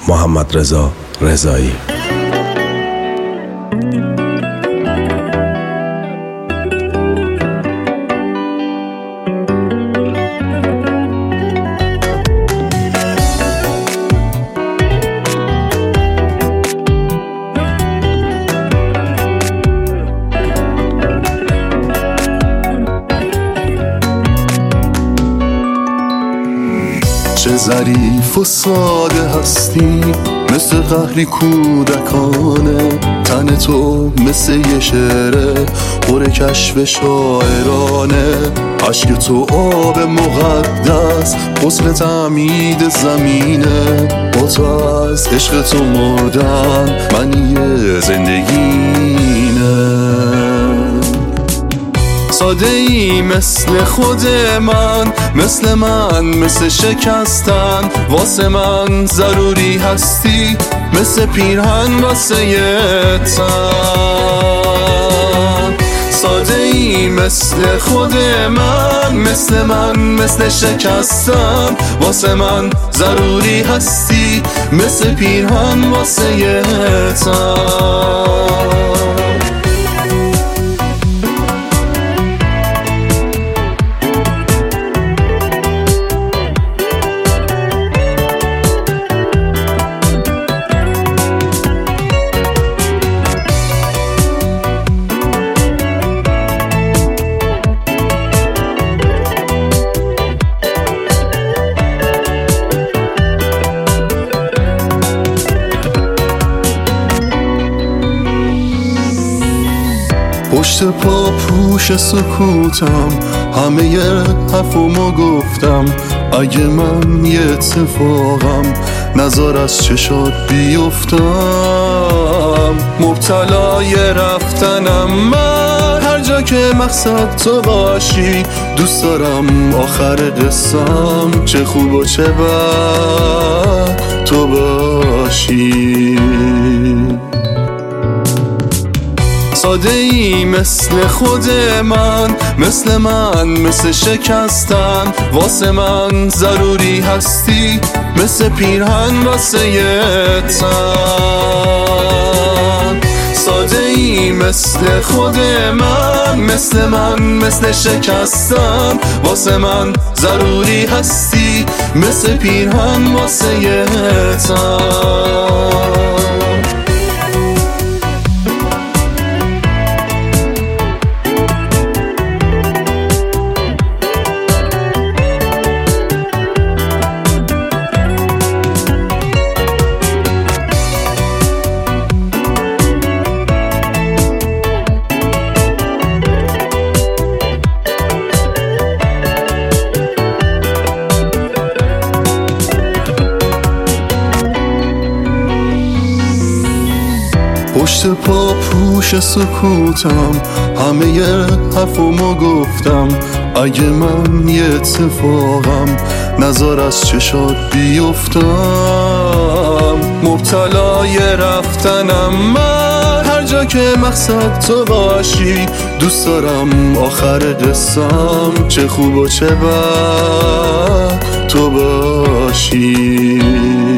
محمدرضا رضایی. چه ظریف و ساده هستی، مثل قهری کودکانه. تن تو مثل یه شعره پر کشف شاعرانه. عشق تو آب مقدس، حسن تعمید زمینه. با تو از عشق تو مردم، منی زندگینه. ساده ای مثل خود من، مثل شکستن. واسه من ضروری هستی، مثل پیرهن واسه یه تن. ساده ای مثل خود من، مثل شکستن. واسه من ضروری هستی، مثل پیرهن واسه یه تن. پشت پا پوش سکوتم، همه حرفمو گفتم. اگه من یه اتفاقم، نظر از چشات بیفتم. مبتلای رفتنم من، هر جا که مقصد تو باشی. دوست دارم آخر قصم، چه خوب و چه بد تو باشی. ساده ای مثل خود من، مثل شکستن. واسه من ضروری هستی، مثل پیرهن واسه یه تن. ساده ای مثل خود من، مثل شکستن. واسه من ضروری هستی، مثل پیرهن واسه یه تن. پشت پا پوش سکوتم، همه حرفمو گفتم. اگه من یه اتفاقم، نظر از چشات بیفتم. مبتلای رفتنم من، هر جا که مقصد تو باشی. دوست دارم آخر قصم، چه خوب و چه بد تو باشی.